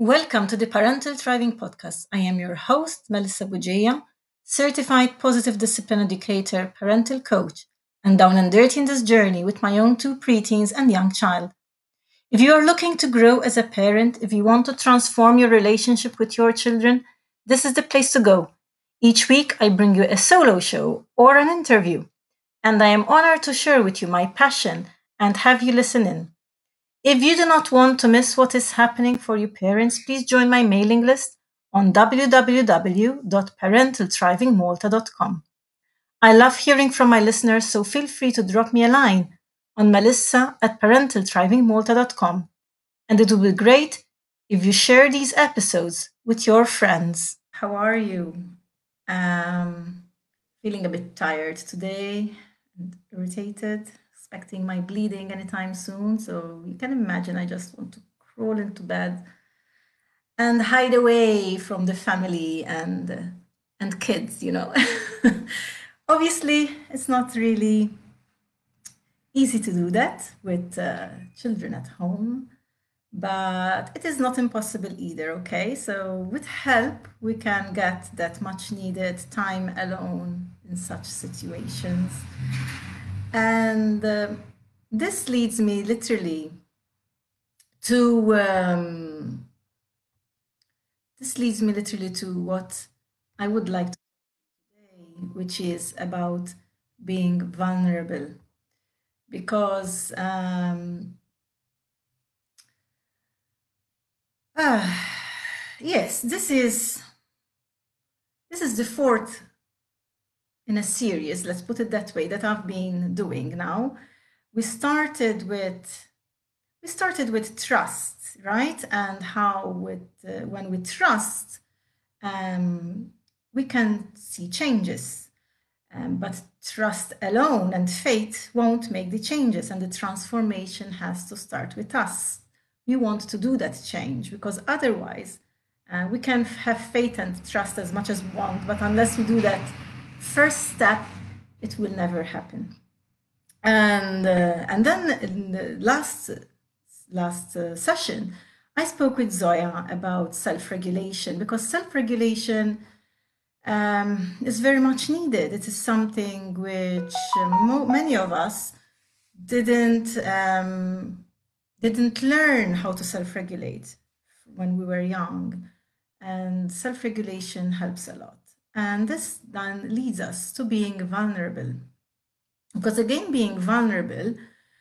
Welcome to the Parental Thriving Podcast. I am your host, Melissa Bugeya, certified positive discipline educator, parental coach, and down and dirty in this journey with my own two preteens and young child. If you are looking to grow as a parent, if you want to transform your relationship with your children, this is the place to go. Each week, I bring you a solo show or an interview, and I am honored to share with you my passion and have you listen in. If you do not want to miss what is happening for your parents, please join my mailing list on www.parentalthrivingmalta.com. I love hearing from my listeners, so feel free to drop me a line on melissa@parentalthrivingmalta.com. And it would be great if you share these episodes with your friends. How are you? Um, Feeling a bit tired today and irritated, expecting my bleeding anytime soon. So you can imagine I just want to crawl into bed and hide away from the family and kids. Obviously, it's not really easy to do that with children at home, but it is not impossible either, okay? So, with help, we can get that much needed time alone in such situations. And this leads me literally to what I would like to say, which is about being vulnerable. Because yes, this is the fourth in a series, let's put it that way, that I've been doing now. We started with trust, right? And how when we trust, we can see changes. But trust alone and faith won't make the changes, and the transformation has to start with us. We want to do that change because otherwise, we can have faith and trust as much as we want, but unless we do that first step, it will never happen. And then in the last session, I spoke with Zoya about self-regulation, because self-regulation is very much needed. It is something which many of us didn't learn how to self-regulate when we were young, and self-regulation helps a lot. And this then leads us to being vulnerable, because again, being vulnerable,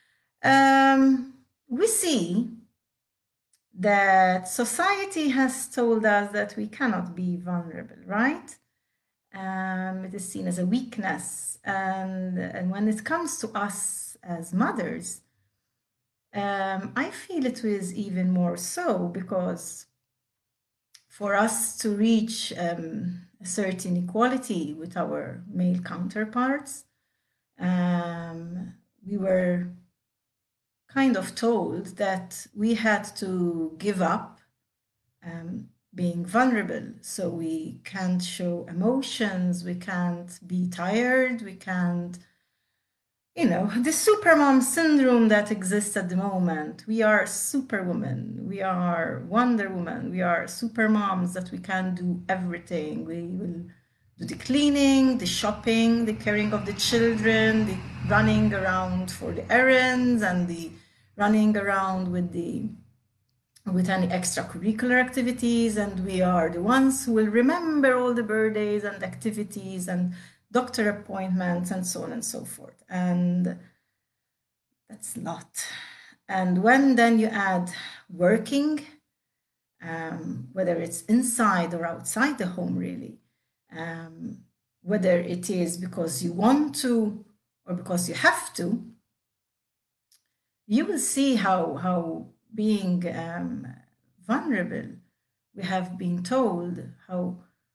we see that society has told us that we cannot be vulnerable, right? It is seen as a weakness. And when it comes to us as mothers, I feel it was even more so, because for us to reach a certain equality with our male counterparts, we were kind of told that we had to give up being vulnerable. So we can't show emotions, we can't be tired, we can't, the supermom syndrome that exists at the moment. We are superwoman, we are Wonder Woman, we are supermoms, that we can do everything. We will do the cleaning, the shopping, the caring of the children, the running around for the errands, and the running around with any extracurricular activities, and we are the ones who will remember all the birthdays and activities and doctor appointments and so on and so forth. And that's a lot. And when then you add working, whether it's inside or outside the home, really, whether it is because you want to or because you have to, you will see how being vulnerable, we have been told how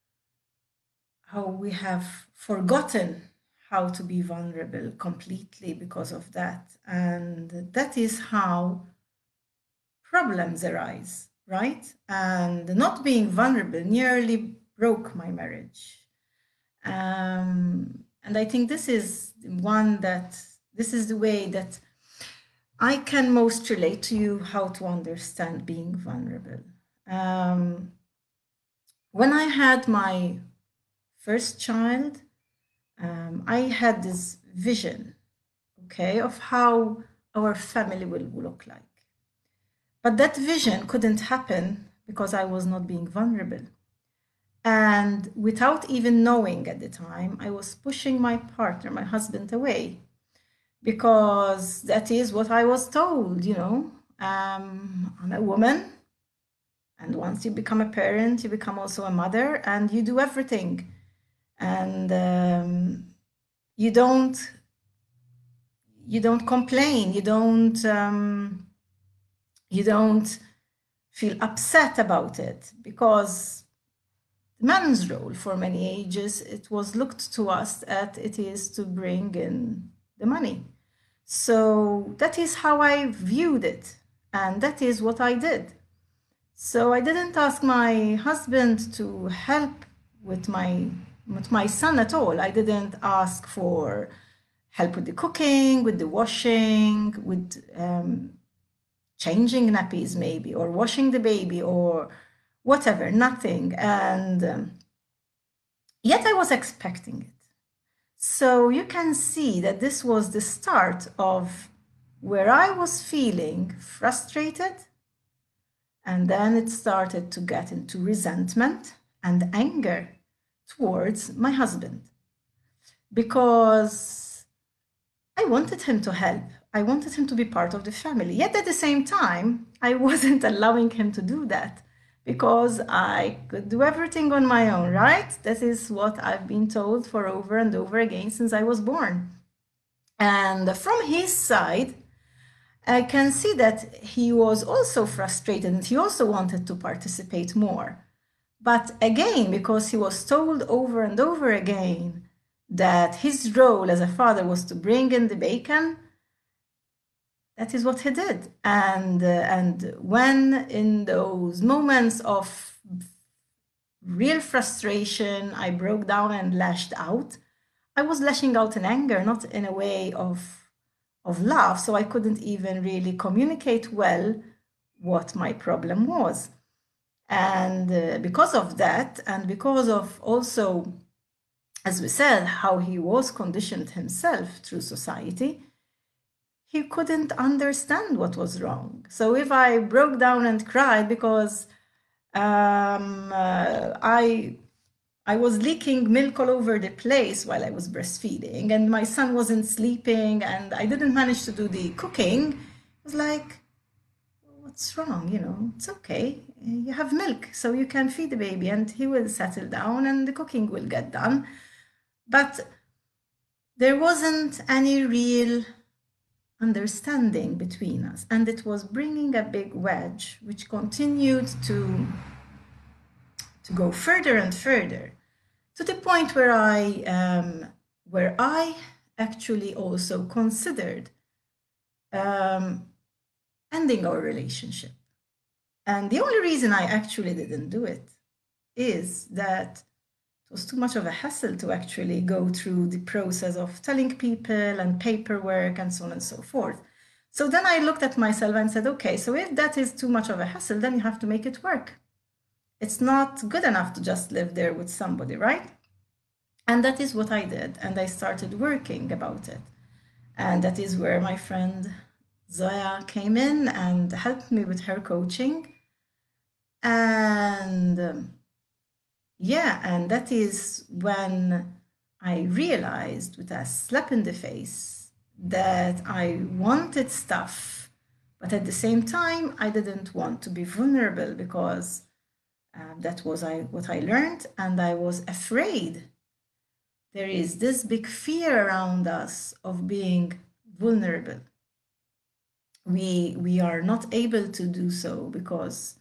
we have forgotten how to be vulnerable completely because of that. And that is how problems arise, right? And not being vulnerable nearly broke my marriage. And I think this is the way that I can most relate to you, how to understand being vulnerable. Um, when I had my first child, I had this vision, okay, of how our family will look like. But that vision couldn't happen because I was not being vulnerable. And without even knowing at the time, I was pushing my partner, my husband, away because that is what I was told, you know. I'm a woman, and once you become a parent, you become also a mother, and you do everything. And you don't complain, you don't feel upset about it, because the man's role for many ages, it was looked to us at it is to bring in the money. So that is how I viewed it, and that is what I did. So I didn't ask my husband to help with my son at all. I didn't ask for help with the cooking, with the washing, with changing nappies maybe, or washing the baby, or whatever, nothing. And yet I was expecting it. So you can see that this was the start of where I was feeling frustrated, and then it started to get into resentment and anger towards my husband, because I wanted him to help. I wanted him to be part of the family. Yet at the same time, I wasn't allowing him to do that because I could do everything on my own, right? That is what I've been told for over and over again since I was born. And from his side, I can see that he was also frustrated and he also wanted to participate more. But again, because he was told over and over again that his role as a father was to bring in the bacon, that is what he did. And when in those moments of real frustration, I broke down and lashed out, I was lashing out in anger, not in a way of love. So I couldn't even really communicate well what my problem was. And because of that, and because of also, as we said, how he was conditioned himself through society, he couldn't understand what was wrong. So if I broke down and cried because I was leaking milk all over the place while I was breastfeeding, and my son wasn't sleeping, and I didn't manage to do the cooking, it was like, what's wrong? You know, it's okay. You have milk, so you can feed the baby, and he will settle down, and the cooking will get done. But there wasn't any real understanding between us, and it was bringing a big wedge, which continued to go further and further, to the point where I actually also considered ending our relationship. And the only reason I actually didn't do it is that it was too much of a hassle to actually go through the process of telling people and paperwork and so on and so forth. So then I looked at myself and said, okay, so if that is too much of a hassle, then you have to make it work. It's not good enough to just live there with somebody, right? And that is what I did. And I started working about it. And that is where my friend Zoya came in and helped me with her coaching. And yeah, and that is when I realized with a slap in the face that I wanted stuff, but at the same time, I didn't want to be vulnerable because that was what I learned, and I was afraid. There is this big fear around us of being vulnerable. We are not able to do so because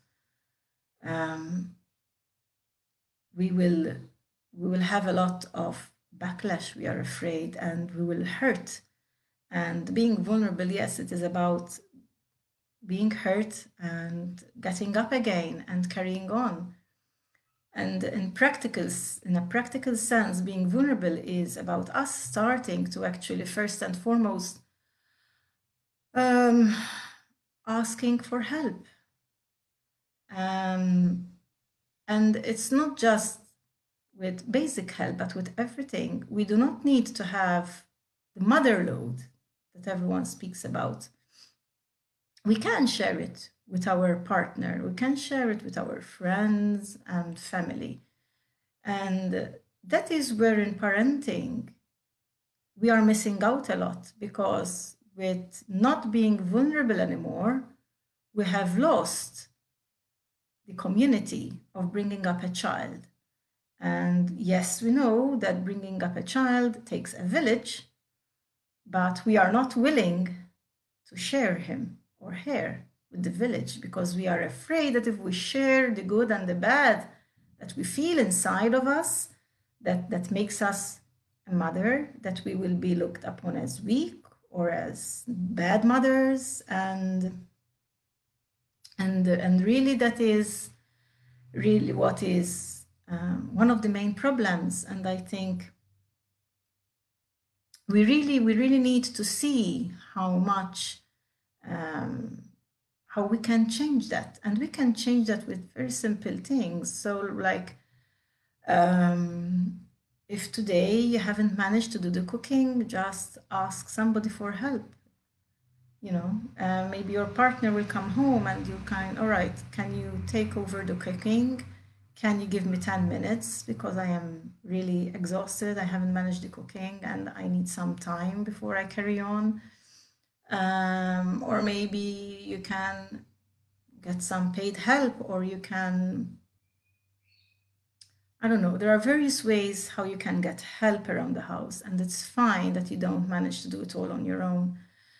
we will have a lot of backlash, we are afraid, and we will hurt. And being vulnerable, yes, it is about being hurt and getting up again and carrying on. And in a practical sense, being vulnerable is about us starting to actually, first and foremost, asking for help. And it's not just with basic help, but with everything. We do not need to have the mother load that everyone speaks about. We can share it with our partner, we can share it with our friends and family. And that is where in parenting, we are missing out a lot, because with not being vulnerable anymore, we have lost the community of bringing up a child. And yes, we know that bringing up a child takes a village, but we are not willing to share him or her with the village, because we are afraid that if we share the good and the bad that we feel inside of us, that makes us a mother, that we will be looked upon as weak or as bad mothers, and really that is really what is one of the main problems. And I think we really need to see how much how we can change that, and we can change that with very simple things. So like if today you haven't managed to do the cooking, just ask somebody for help. You know, maybe your partner will come home and you can, all right, can you take over the cooking? Can you give me 10 minutes because I am really exhausted, I haven't managed the cooking and I need some time before I carry on. Or maybe you can get some paid help, or you can, I don't know, there are various ways how you can get help around the house, and it's fine that you don't manage to do it all on your own.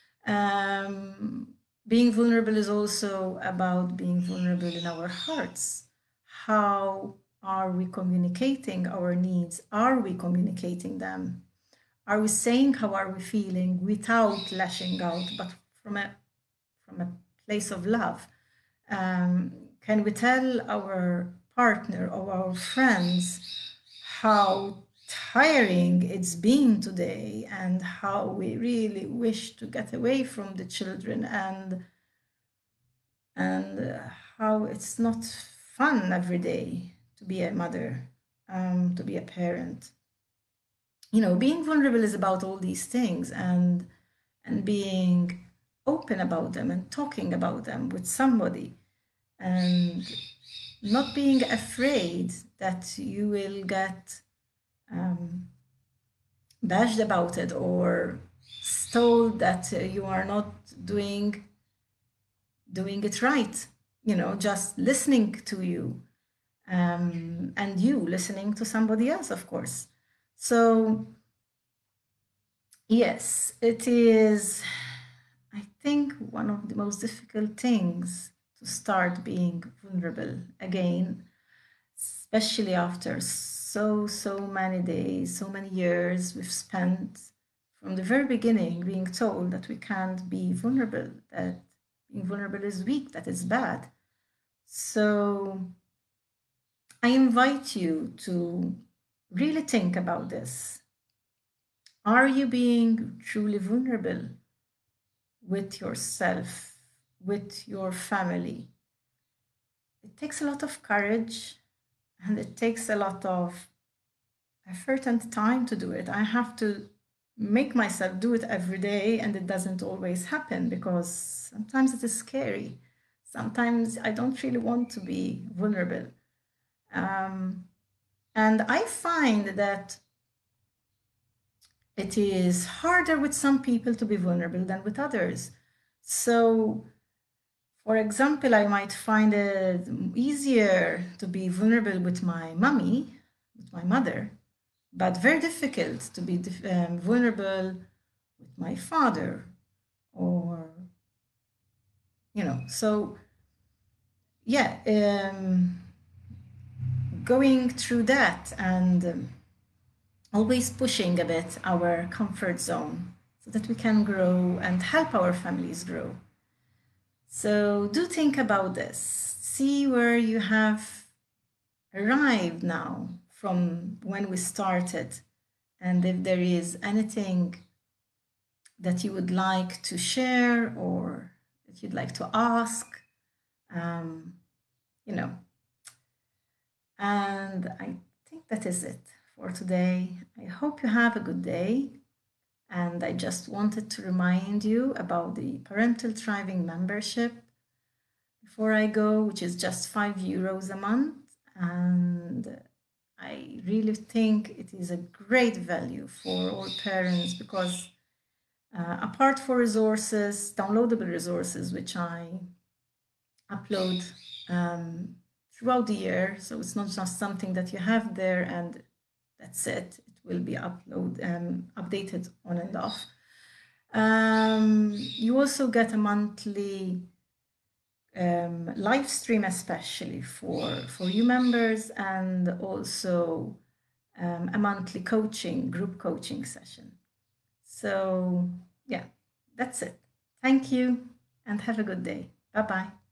Being vulnerable is also about being vulnerable in our hearts. How are we communicating our needs? Are we communicating them? Are we saying how are we feeling without lashing out, but from a place of love? Can we tell our partner or our friends how tiring it's been today and how we really wish to get away from the children, and how it's not fun every day to be a mother, to be a parent? You know, being vulnerable is about all these things, and being open about them and talking about them with somebody, and not being afraid that you will get bashed about it or told that you are not doing it right. You know, just listening to you, and you listening to somebody else, of course. So yes, it is, I think, one of the most difficult things to start being vulnerable again, especially after so many days, so many years we've spent from the very beginning being told that we can't be vulnerable, that being vulnerable is weak, that is bad. So I invite you to really think about this. Are you being truly vulnerable with yourself, with your family? It takes a lot of courage, and it takes a lot of effort and time to do it. I have to make myself do it every day, and it doesn't always happen because sometimes it is scary. Sometimes I don't really want to be vulnerable. And I find that it is harder with some people to be vulnerable than with others. So, for example, I might find it easier to be vulnerable with my mommy, with my mother, but very difficult to be vulnerable with my father, or, you know, so yeah, going through that, and always pushing a bit our comfort zone so that we can grow and help our families grow. So do think about this. See where you have arrived now from when we started, and if there is anything that you would like to share or that you'd like to ask, you know. And I think that is it for today. I hope you have a good day. And I just wanted to remind you about the Parental Thriving membership before I go, which is just €5 a month. And I really think it is a great value for all parents because apart from resources, downloadable resources, which I upload throughout the year, so it's not just something that you have there and that's it. It will be updated on and off. You also get a monthly live stream, especially for you members, and also a monthly group coaching session. So yeah, that's it. Thank you and have a good day. Bye bye.